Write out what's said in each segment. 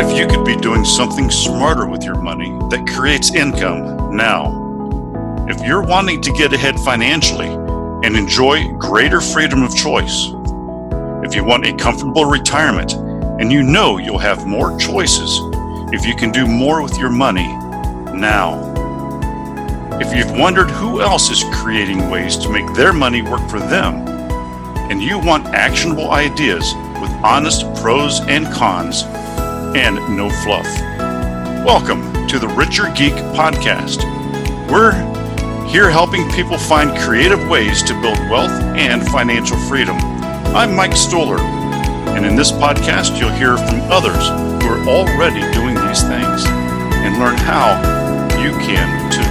if you could be doing something smarter with your money that creates income now? If you're wanting to get ahead financially and enjoy greater freedom of choice, if you want a comfortable retirement and you know you'll have more choices if you can do more with your money now. If you've wondered who else is creating ways to make their money work for them, and you want actionable ideas with honest pros and cons and no fluff, welcome to the Richer Geek Podcast. We're here helping people find creative ways to build wealth and financial freedom. I'm Mike Stoller, and in this podcast, you'll hear from others who are already doing these things and learn how you can too.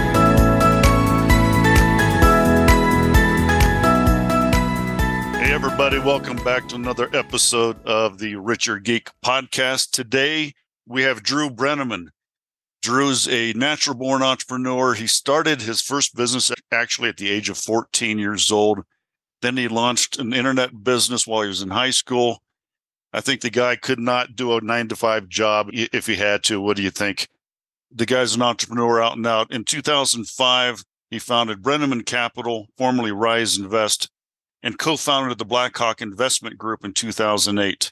Hey, everybody, welcome back to another episode of the Richer Geek Podcast. Today, we have Drew Brenneman. Drew's a natural-born entrepreneur. He started his first business actually at the age of 14 years old. Then he launched an internet business while he was in high school. I think the guy could not do a 9-to-5 job if he had to. What do you think? The guy's an entrepreneur out and out. In 2005, he founded Brenneman Capital, formerly Rise Invest, and co-founded the Blackhawk Investment Group in 2008.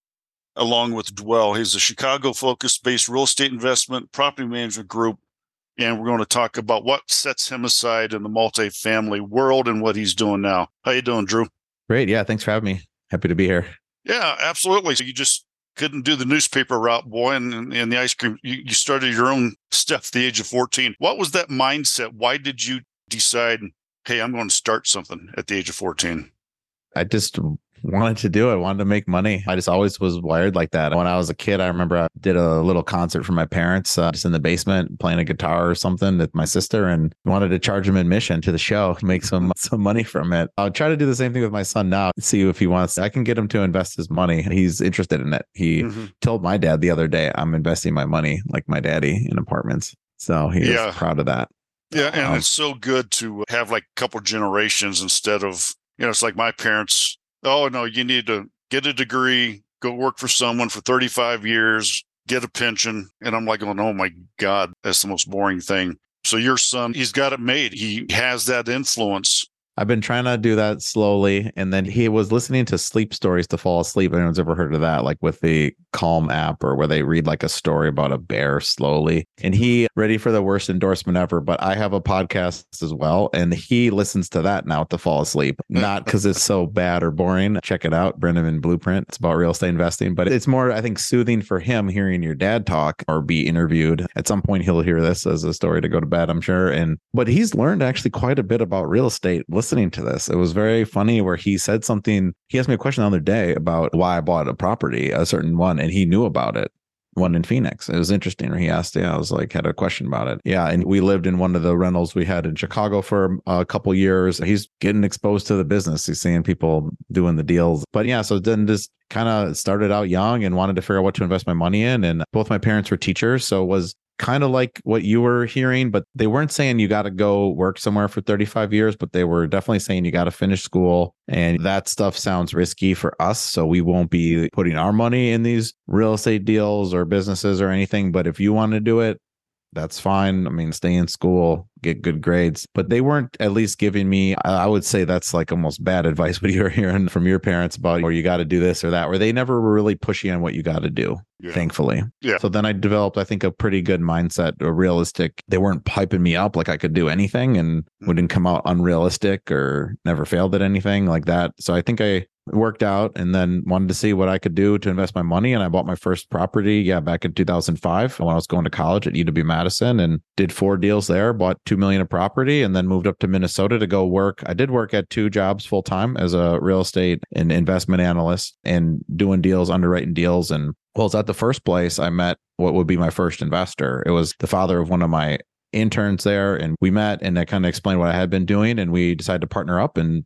Along with Dwell. He's a Chicago-focused based real estate investment property management group, and we're going to talk about what sets him aside in the multifamily world and what he's doing now. How you doing, Drew? Great. Yeah, thanks for having me. Happy to be here. Yeah, absolutely. So you just couldn't do the newspaper route, boy, and the ice cream. You started your own stuff at the age of 14. What was that mindset? Why did you decide, hey, I'm going to start something at the age of 14? I just wanted to do it. I wanted to make money. I just always was wired like that. When I was a kid, I remember I did a little concert for my parents, just in the basement playing a guitar or something with my sister, and wanted to charge him admission to the show, make some money from it. I'll try to do the same thing with my son now, see if he wants. I can get him to invest his money. He's interested in it. He told my dad the other day, I'm investing my money like my daddy in apartments. So he was proud of that. Yeah, and it's so good to have like a couple generations instead of, it's like my parents. Oh, no, you need to get a degree, go work for someone for 35 years, get a pension. And I'm like, oh my God, that's the most boring thing. So your son, he's got it made. He has that influence. I've been trying to do that slowly. And then he was listening to sleep stories to fall asleep. Anyone's ever heard of that? Like with the Calm app, or where they read like a story about a bear slowly. And he ready for the worst endorsement ever. But I have a podcast as well. And he listens to that now to fall asleep. Not because it's so bad or boring. Check it out. Brenneman Blueprint. It's about real estate investing. But it's more, I think, soothing for him hearing your dad talk or be interviewed. At some point, he'll hear this as a story to go to bed, I'm sure. But he's learned actually quite a bit about real estate listening to this. It was very funny where he said something. He asked me a question the other day about why I bought a property, a certain one, and he knew about it. One in Phoenix. It was interesting. He asked, I was like, had a question about it. Yeah. And we lived in one of the rentals we had in Chicago for a couple years. He's getting exposed to the business. He's seeing people doing the deals. But yeah, so then just kind of started out young and wanted to figure out what to invest my money in. And both my parents were teachers. So it was kind of like what you were hearing, but they weren't saying you got to go work somewhere for 35 years, but they were definitely saying you got to finish school. And that stuff sounds risky for us. So we won't be putting our money in these real estate deals or businesses or anything. But if you want to do it, that's fine. I mean, stay in school, get good grades. But they weren't at least giving me, I would say that's like almost bad advice, what you're hearing from your parents about, or you got to do this or that, where they never were really pushing on what you got to do, thankfully. Yeah. So then I developed, I think, a pretty good mindset, a realistic. They weren't piping me up like I could do anything and wouldn't come out unrealistic or never failed at anything like that. So I think I worked out and then wanted to see what I could do to invest my money. And I bought my first property, back in 2005 when I was going to college at UW-Madison, and did 4 deals there, bought $2 million of property, and then moved up to Minnesota to go work. I did work at 2 jobs full time as a real estate and investment analyst and doing deals, underwriting deals. And well, it's at the first place I met what would be my first investor. It was the father of one of my interns there, and we met and I kind of explained what I had been doing, and we decided to partner up in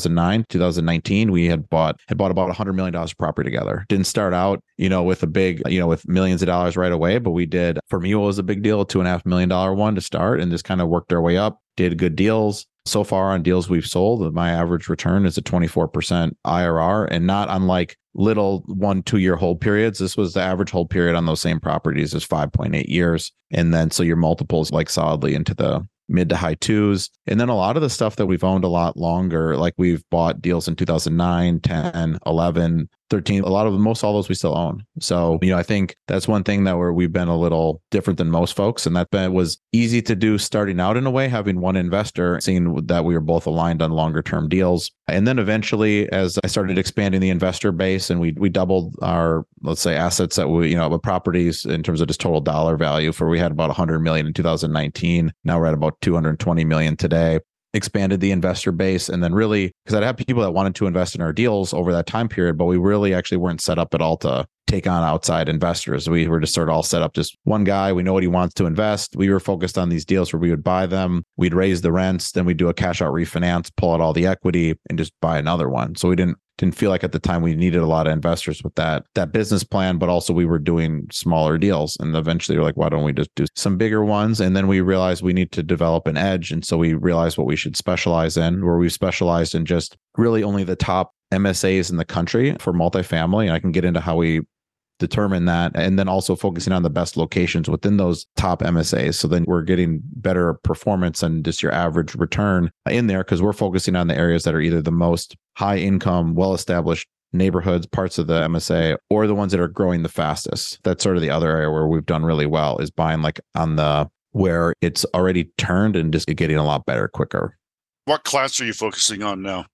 2019. We had bought about $100 million of property together. Didn't start out, with a big, with millions of dollars right away, but we did, for me, it was a big deal, a $2.5 million one to start, and just kind of worked our way up, did good deals. So far on deals we've sold, my average return is a 24% IRR, and not unlike little 1-2 year hold periods. This was the average hold period on those same properties is 5.8 years. And then so your multiples like solidly into the mid to high twos. And then a lot of the stuff that we've owned a lot longer, like we've bought deals in 2009, 10, 11, 13, a lot of most all those we still own. So, I think that's one thing that we've been a little different than most folks. And that was easy to do starting out in a way, having one investor, seeing that we were both aligned on longer term deals. And then eventually, as I started expanding the investor base and we doubled our, let's say, assets that we, properties in terms of just total dollar value, for we had about 100 million in 2019. Now we're at about 220 million today. Expanded the investor base. And then really, because I'd have people that wanted to invest in our deals over that time period, but we really actually weren't set up at all to take on outside investors. We were just sort of all set up, just one guy, we know what he wants to invest. We were focused on these deals where we would buy them, we'd raise the rents, then we'd do a cash out refinance, pull out all the equity and just buy another one. So we didn't feel like at the time we needed a lot of investors with that business plan, but also we were doing smaller deals. And eventually we're like, why don't we just do some bigger ones? And then we realized we need to develop an edge. And so we realized what we should specialize in, where we specialized in just really only the top MSAs in the country for multifamily. And I can get into how we determine that, and then also focusing on the best locations within those top MSAs. So then we're getting better performance and just your average return in there, because we're focusing on the areas that are either the most high income, well-established neighborhoods, parts of the MSA, or the ones that are growing the fastest. That's sort of the other area where we've done really well, is buying like on the where it's already turned and just getting a lot better quicker. What class are you focusing on now?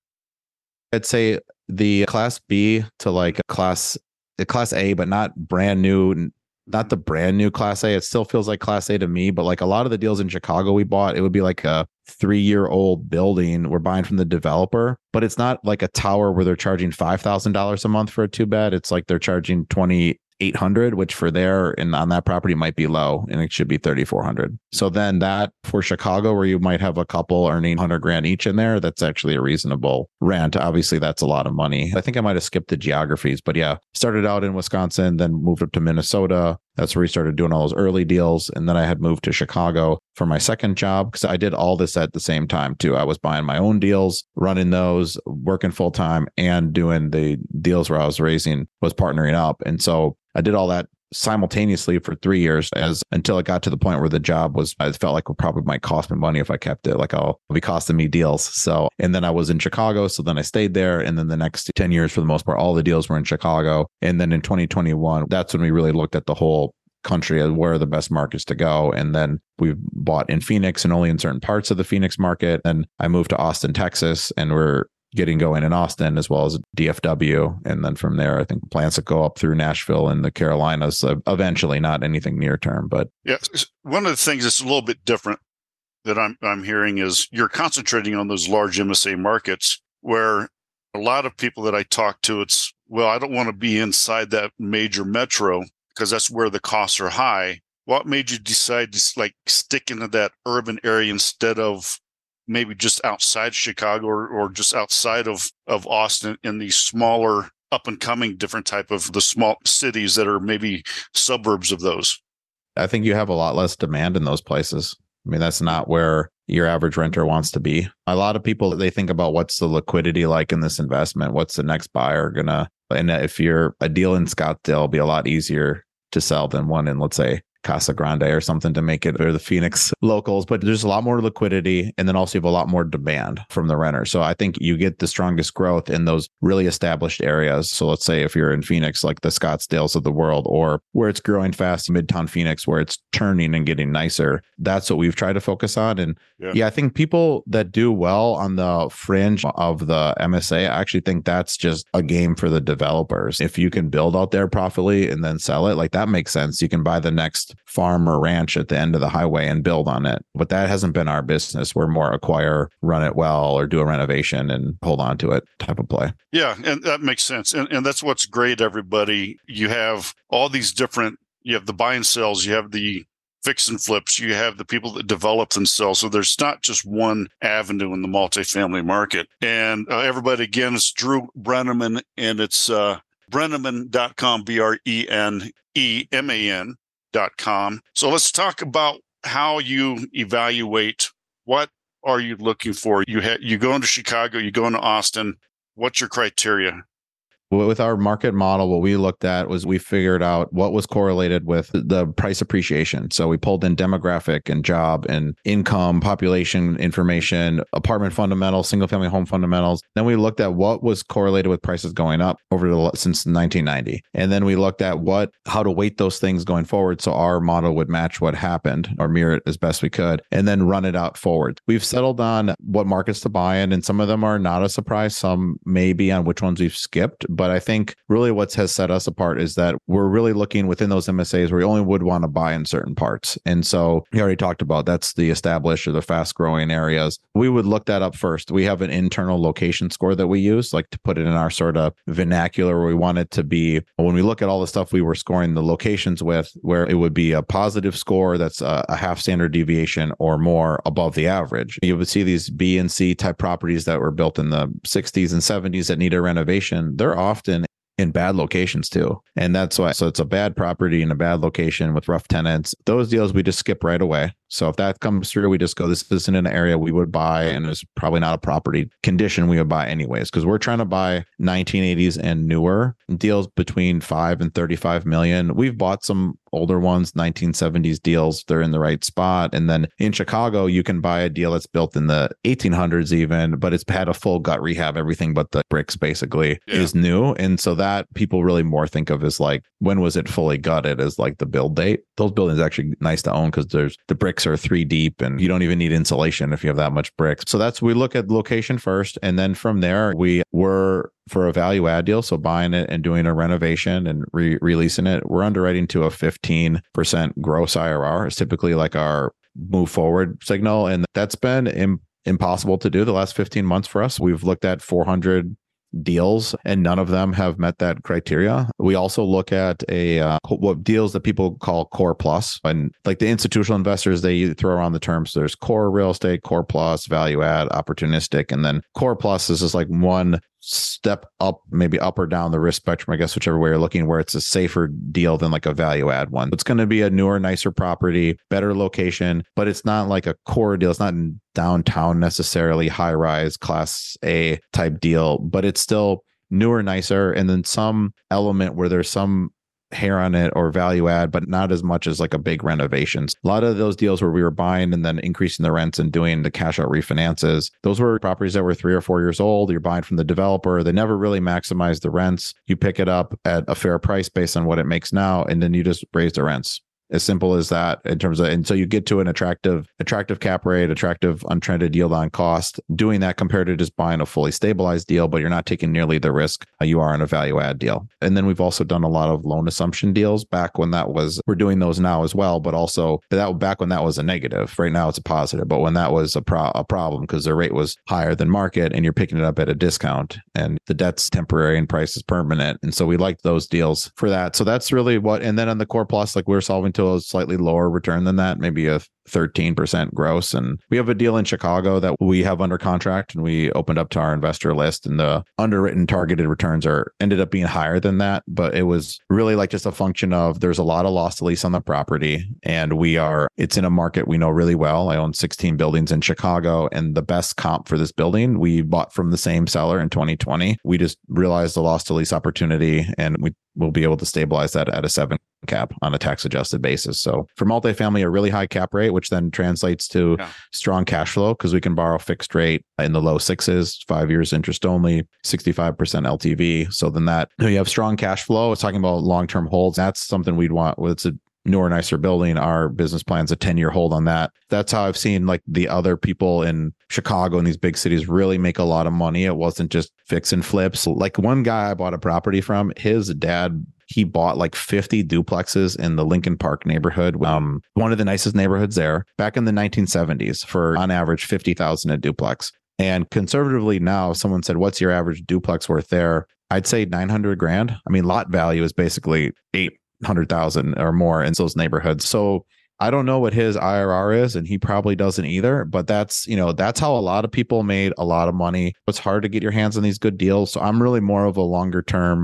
I'd say the class B to like Class A, but not brand new, not the brand new Class A. It still feels like Class A to me, but like a lot of the deals in Chicago we bought, it would be like a 3-year-old building we're buying from the developer, but it's not like a tower where they're charging $5,000 a month for a 2-bed. It's like they're charging $2,800, which for there and on that property might be low, and it should be $3,400. So then that for Chicago, where you might have a couple earning $100,000 each in there, that's actually a reasonable rent. Obviously, that's a lot of money. I think I might have skipped the geographies, but yeah, started out in Wisconsin, then moved up to Minnesota. That's where we started doing all those early deals. And then I had moved to Chicago for my second job, because I did all this at the same time too. I was buying my own deals, running those, working full time, and doing the deals where I was partnering up. And so I did all that simultaneously for 3 years, until it got to the point where the job I felt like it probably might cost me money if I kept it. Like it'll be costing me deals. So, and then I was in Chicago. So then I stayed there. And then the next 10 years, for the most part, all the deals were in Chicago. And then in 2021, that's when we really looked at the whole country as where are the best markets to go. And then we bought in Phoenix and only in certain parts of the Phoenix market. And I moved to Austin, Texas, and we're getting going in Austin as well as DFW. And then from there, I think plans to go up through Nashville and the Carolinas eventually, not anything near term, but yeah. One of the things that's a little bit different that I'm hearing is you're concentrating on those large MSA markets, where a lot of people that I talk to, it's, well, I don't want to be inside that major metro because that's where the costs are high. What made you decide to like stick into that urban area instead of maybe just outside Chicago or just outside of Austin, in these smaller up and coming different type of the small cities that are maybe suburbs of those? I think you have a lot less demand in those places. I mean, that's not where your average renter wants to be. A lot of people, they think about what's the liquidity like in this investment? What's the next buyer gonna, and if you're a deal in Scottsdale, it'll be a lot easier to sell than one in, let's say, Casa Grande or something to make it, or the Phoenix locals, but there's a lot more liquidity. And then also you have a lot more demand from the renter. So I think you get the strongest growth in those really established areas. So let's say if you're in Phoenix, like the Scottsdales of the world, or where it's growing fast, Midtown Phoenix, where it's turning and getting nicer. That's what we've tried to focus on. And yeah, I think people that do well on the fringe of the MSA, I actually think that's just a game for the developers. If you can build out there profitably and then sell it, like that makes sense. You can buy the next farm or ranch at the end of the highway and build on it. But that hasn't been our business. We're more acquire, run it well, or do a renovation and hold on to it type of play. Yeah, and that makes sense. And that's what's great, everybody. You have all these different, you have the buy and sells, you have the fix and flips, you have the people that develop and sell. So there's not just one avenue in the multifamily market. And everybody, again, it's Drew Brenneman, and it's Brenneman.com, BRENEMAN.com. So let's talk about how you evaluate what are you looking for? You go into Chicago, you go into Austin. What's your criteria? With our market model, what we looked at was we figured out what was correlated with the price appreciation. So we pulled in demographic and job and income, population information, apartment fundamentals, single family home fundamentals. Then we looked at what was correlated with prices going up since 1990. And then we looked at how to weight those things going forward. So our model would match what happened or mirror it as best we could, and then run it out forward. We've settled on what markets to buy in, and some of them are not a surprise. Some may be on which ones we've skipped. But I think really what has set us apart is that we're really looking within those MSAs where we only would want to buy in certain parts. And so we already talked about that's the established or the fast growing areas. We would look that up first. We have an internal location score that we use, like to put it in our sort of vernacular where we want it to be. When we look at all the stuff we were scoring the locations with, where it would be a positive score that's a half standard deviation or more above the average. You would see these B and C type properties that were built in the 60s and 70s that need a renovation. They're often in bad locations too. And that's why, so it's a bad property in a bad location with rough tenants. Those deals we just skip right away. So if that comes through, we just go, this isn't an area we would buy, and it's probably not a property condition we would buy anyways, because we're trying to buy 1980s and newer deals between 5 and 35 million. We've bought some older ones, 1970s deals. They're in the right spot. And then in Chicago, you can buy a deal that's built in the 1800s even, but it's had a full gut rehab. Everything but the bricks basically is new. And so that people really more think of as like, when was it fully gutted, as like the build date. Those buildings are actually nice to own because there's the bricks are 3 deep and you don't even need insulation if you have that much bricks. So we look at location first. And then from there, we were for a value add deal. So buying it and doing a renovation and releasing it, we're underwriting to a 15% gross IRR. It's typically like our move forward signal. And that's been impossible to do the last 15 months for us. We've looked at 400 deals and none of them have met that criteria. We also look at what deals that people call core plus, and like the institutional investors, they throw around the terms. There's core real estate, core plus, value add, opportunistic, and then core plus is just like one step up, maybe up or down the risk spectrum, I guess, whichever way you're looking, where it's a safer deal than like a value add one. It's going to be a newer, nicer property, better location, but it's not like a core deal. It's not in downtown necessarily, high rise, class A type deal, but it's still newer, nicer, and then some element where there's some hair on it or value add, but not as much as like a big renovations. A lot of those deals where we were buying and then increasing the rents and doing the cash out refinances, those were properties that were 3 or 4 years old. You're buying from the developer. They never really maximized the rents. You pick it up at a fair price based on what it makes now, and then you just raise the rents. As simple as that in terms of, and so you get to an attractive cap rate, attractive untrended yield on cost, doing that compared to just buying a fully stabilized deal, but you're not taking nearly the risk you are in a value add deal. And then we've also done a lot of loan assumption deals back when we're doing those now as well, but also back when that was a negative. Right now it's a positive, but when that was a problem because the rate was higher than market and you're picking it up at a discount and the debt's temporary and price is permanent. And so we liked those deals for that. So that's really and then on the core plus, like we're solving to a slightly lower return than that, maybe a 13% gross. And we have a deal in Chicago that we have under contract and we opened up to our investor list, and the underwritten targeted returns ended up being higher than that. But it was really like just a function of there's a lot of loss to lease on the property, and it's in a market we know really well. I own 16 buildings in Chicago, and the best comp for this building we bought from the same seller in 2020. We just realized the loss to lease opportunity, and we will be able to stabilize that at a 7 cap on a tax adjusted basis. So for multifamily, a really high cap rate, which then translates to strong cash flow because we can borrow fixed rate in the low 6s, 5 years interest only, 65% LTV. So then you have strong cash flow. It's talking about long-term holds. That's something we'd want. It's a newer, nicer building. Our business plan's a 10-year hold on that. That's how I've seen like the other people in Chicago and these big cities really make a lot of money. It wasn't just fix and flips. Like one guy I bought a property from, his dad, he bought like 50 duplexes in the Lincoln Park neighborhood, one of the nicest neighborhoods there, back in the 1970s for on average $50,000 a duplex. And conservatively now, someone said, "What's your average duplex worth there?" I'd say $900,000. I mean, lot value is basically $800,000 or more in those neighborhoods. So I don't know what his IRR is, and he probably doesn't either, but that's how a lot of people made a lot of money. It's hard to get your hands on these good deals. So I'm really more of a longer term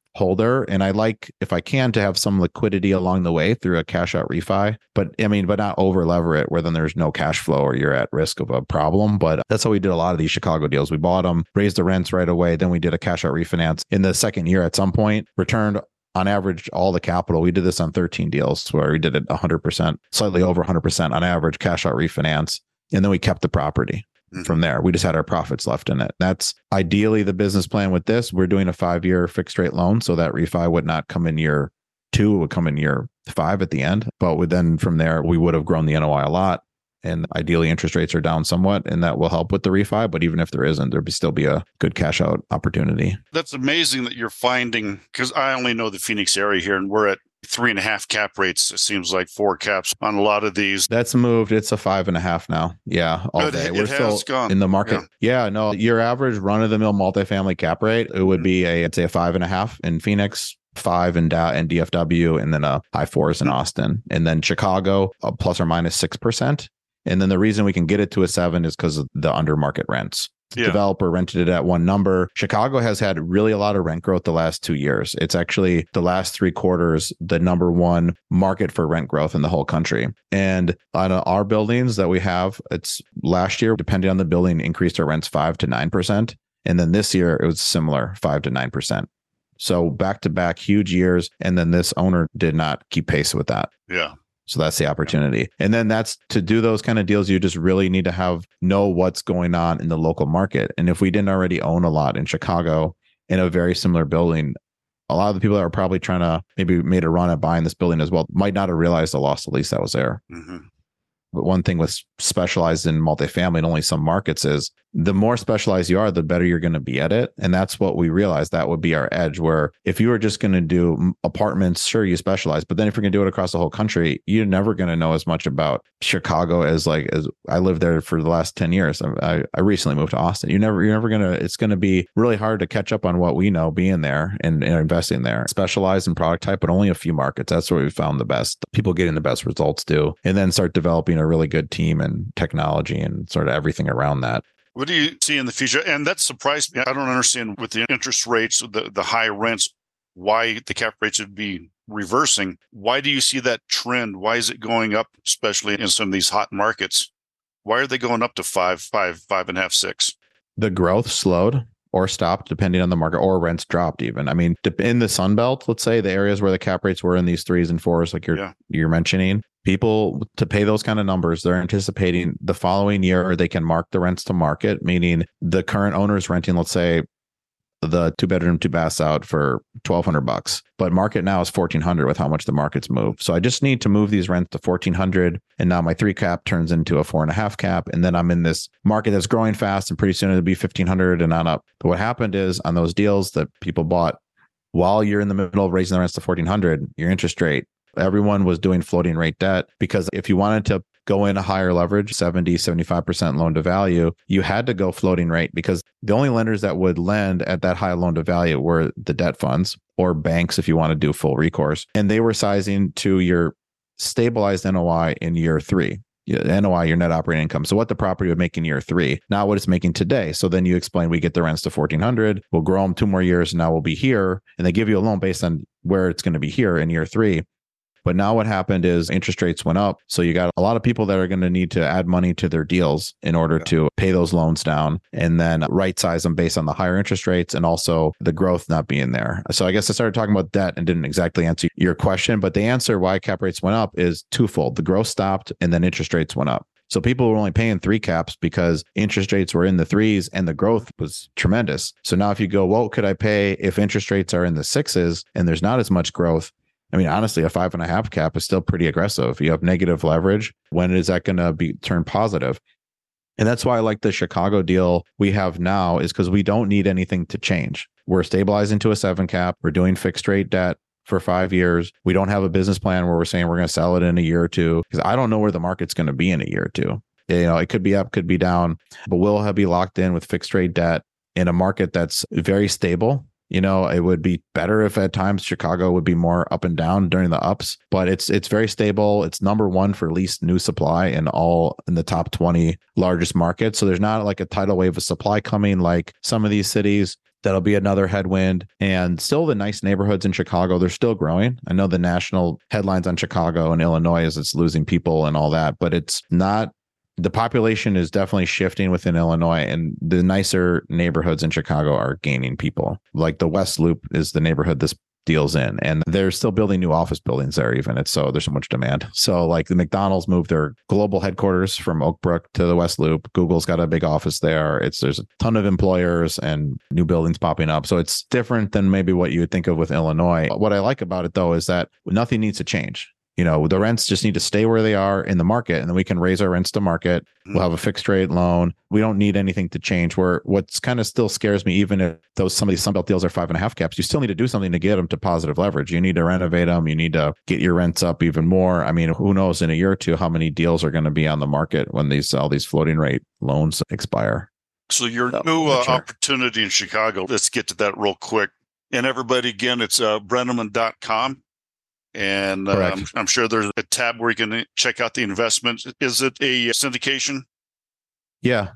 holder. And I like, if I can, to have some liquidity along the way through a cash out refi, but not over lever it where then there's no cash flow or you're at risk of a problem. But that's how we did a lot of these Chicago deals. We bought them, raised the rents right away. Then we did a cash out refinance in the second year at some point, returned on average all the capital. We did this on 13 deals where we did it 100%, slightly over 100% on average cash out refinance. And then we kept the property. From there, we just had our profits left in it. That's ideally the business plan with this. We're doing a 5-year fixed rate loan, so that refi would not come in year 2, it would come in year 5 at the end. But then from there, we would have grown the NOI a lot. And ideally, interest rates are down somewhat, and that will help with the refi. But even if there isn't, there'd still be a good cash out opportunity. That's amazing that you're finding, because I only know the Phoenix area here, and we're at 3.5 cap rates. It seems like 4 caps on a lot of these. That's moved. It's a 5.5 now. Yeah, all day. We're still gone in the market. Yeah, no, your average run of the mill multifamily cap rate, it would be I'd say a 5.5 in Phoenix, 5 in DFW, and then a high 4s in Austin, and then Chicago, plus or minus 6%. And then the reason we can get it to a 7 is because of the under market rents. Developer rented it at one number. Chicago has had really a lot of rent growth the last 2 years. It's actually the last 3 quarters, the number one market for rent growth in the whole country. And on our buildings that we have, it's last year, depending on the building, increased our rents 5 to 9%. And then this year it was similar, 5 to 9%. So back to back huge years. And then this owner did not keep pace with that. Yeah. So that's the opportunity. And then that's to do those kind of deals, you just really need to know what's going on in the local market. And if we didn't already own a lot in Chicago in a very similar building, a lot of the people that are probably trying to maybe made a run at buying this building as well might not have realized the loss of lease that was there. Mm-hmm. But one thing with specialized in multifamily and only some markets is the more specialized you are, the better you're going to be at it. And that's what we realized that would be our edge, where if you were just going to do apartments, sure, you specialize. But then if you're going to do it across the whole country, you're never going to know as much about Chicago as I lived there for the last 10 years. I recently moved to Austin. You're never going to, it's going to be really hard to catch up on what we know being there and investing there. Specialized in product type, but only a few markets. That's where we found the best people getting the best results do. And then start developing a really good team and technology and sort of everything around that. What do you see in the future? And that surprised me. I don't understand with the interest rates, the high rents, why the cap rates would be reversing. Why do you see that trend? Why is it going up, especially in some of these hot markets? Why are they going up to 5.5, 6? The growth slowed or stopped depending on the market, or rents dropped even. I mean, in the Sun Belt, let's say the areas where the cap rates were in these 3s and 4s, like you're mentioning, people to pay those kind of numbers, they're anticipating the following year they can mark the rents to market, meaning the current owner is renting, let's say, the 2-bedroom, 2-baths out for $1,200, but market now is $1,400 with how much the market's moved. So I just need to move these rents to $1,400, and now my 3 cap turns into a 4.5 cap, and then I'm in this market that's growing fast, and pretty soon it'll be $1,500 and on up. But what happened is on those deals that people bought while you're in the middle of raising the rents to $1,400, your interest rate, everyone was doing floating rate debt, because if you wanted to go in a higher leverage, 70, 75% loan to value, you had to go floating rate, because the only lenders that would lend at that high loan to value were the debt funds or banks if you want to do full recourse. And they were sizing to your stabilized NOI in year 3. NOI, your net operating income. So what the property would make in year 3, not what it's making today. So then you explain, we get the rents to $1,400, we'll grow them 2 more years, and now we'll be here. And they give you a loan based on where it's going to be here in year 3. But now what happened is interest rates went up. So you got a lot of people that are going to need to add money to their deals in order to pay those loans down, and then right size them based on the higher interest rates and also the growth not being there. So I guess I started talking about debt and didn't exactly answer your question, but the answer why cap rates went up is twofold. The growth stopped and then interest rates went up. So people were only paying 3 caps because interest rates were in the 3s and the growth was tremendous. So now if you go, what could I pay if interest rates are in the 6s and there's not as much growth? I mean, honestly, a 5.5 cap is still pretty aggressive. You have negative leverage. When is that going to be turned positive? And that's why I like the Chicago deal we have now, is because we don't need anything to change. We're stabilizing to a 7 cap. We're doing fixed rate debt for 5 years. We don't have a business plan where we're saying we're going to sell it in a year or 2, because I don't know where the market's going to be in a year or 2. It could be up, could be down, but we'll be locked in with fixed rate debt in a market that's very stable. It would be better if at times Chicago would be more up and down during the ups, but it's very stable. It's number 1 for least new supply in the top 20 largest markets. So there's not like a tidal wave of supply coming like some of these cities. That'll be another headwind. And still the nice neighborhoods in Chicago, they're still growing. I know the national headlines on Chicago and Illinois is it's losing people and all that, but it's not. The population is definitely shifting within Illinois, and the nicer neighborhoods in Chicago are gaining people. Like the West Loop is the neighborhood this deals in, and they're still building new office buildings there even. There's so much demand. So like the McDonald's moved their global headquarters from Oak Brook to the West Loop. Google's got a big office there. There's a ton of employers and new buildings popping up. So it's different than maybe what you would think of with Illinois. What I like about it though is that nothing needs to change. The rents just need to stay where they are in the market, and then we can raise our rents to market. We'll have a fixed rate loan. We don't need anything to change. What's kind of still scares me, even if some of these Sunbelt deals are 5.5 caps, you still need to do something to get them to positive leverage. You need to renovate them. You need to get your rents up even more. I mean, who knows in a year or two how many deals are going to be on the market when all these floating rate loans expire. So your new opportunity in Chicago, let's get to that real quick. And everybody, again, it's Brenneman.com. And I'm sure there's a tab where you can check out the investment. Is it a syndication? Yeah.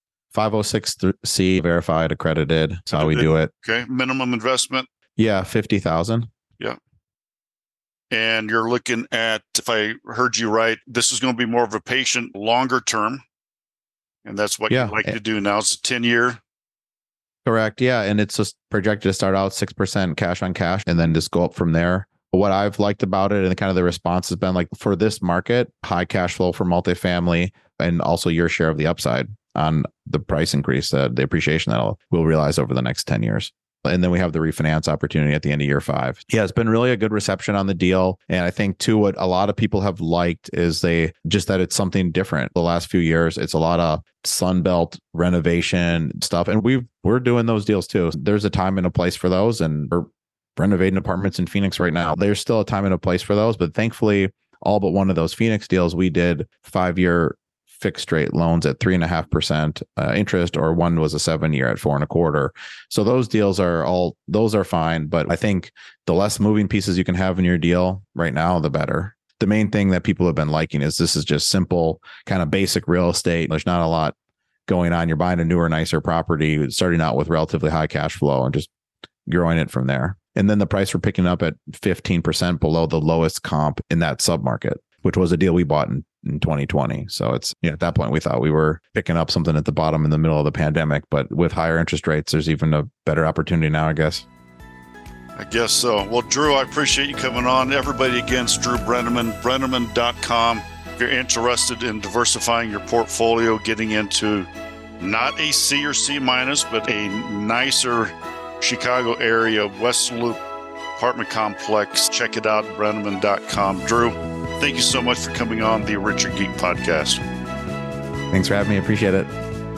506C, verified, accredited. That's how we do it. Okay. Minimum investment? Yeah, $50,000. Yeah. And you're looking at, if I heard you right, this is going to be more of a patient, longer term. And that's what you like to do now. It's a 10-year. Correct. Yeah. And it's just projected to start out 6% cash on cash and then just go up from there. What I've liked about it and kind of the response has been like for this market, high cash flow for multifamily, and also your share of the upside on the price increase, the appreciation that we'll realize over the next 10 years. And then we have the refinance opportunity at the end of year 5. Yeah, it's been really a good reception on the deal. And I think too, what a lot of people have liked is that it's something different. The last few years, it's a lot of Sunbelt renovation stuff. And we're doing those deals too. There's a time and a place for those, and we're renovating apartments in Phoenix right now. There's still a time and a place for those, but thankfully, all but one of those Phoenix deals, we did 5-year fixed rate loans at 3.5% interest, or one was a 7-year at 4.25%. So those deals are fine. But I think the less moving pieces you can have in your deal right now, the better. The main thing that people have been liking is this is just simple, kind of basic real estate. There's not a lot going on. You're buying a newer, nicer property, starting out with relatively high cash flow and just growing it from there. And then the price we're picking up at 15% below the lowest comp in that submarket, which was a deal we bought in 2020. So it's, at that point, we thought we were picking up something at the bottom in the middle of the pandemic. But with higher interest rates, there's even a better opportunity now, I guess. I guess so. Well, Drew, I appreciate you coming on. Everybody, again, it's Drew Brenneman, Brenneman.com. If you're interested in diversifying your portfolio, getting into not a C or C minus, but a nicer Chicago area West Loop apartment complex. Check it out, Brenneman.com. Drew, thank you so much for coming on the Richard Geek Podcast. Thanks for having me. Appreciate it.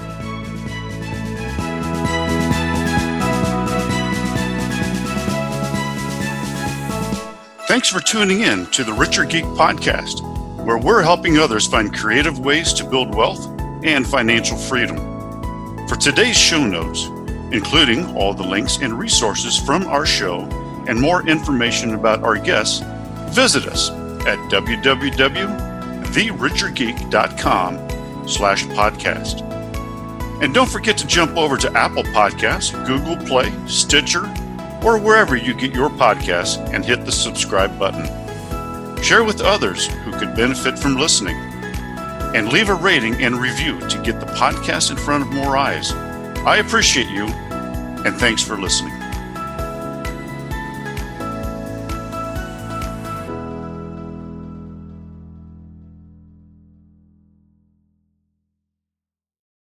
Thanks for tuning in to the Richard Geek Podcast, where we're helping others find creative ways to build wealth and financial freedom. For today's show notes, including all the links and resources from our show and more information about our guests, visit us at www.therichardgeek.com/podcast. And don't forget to jump over to Apple Podcasts, Google Play, Stitcher, or wherever you get your podcasts and hit the subscribe button. Share with others who could benefit from listening. And leave a rating and review to get the podcast in front of more eyes. I appreciate you, and thanks for listening.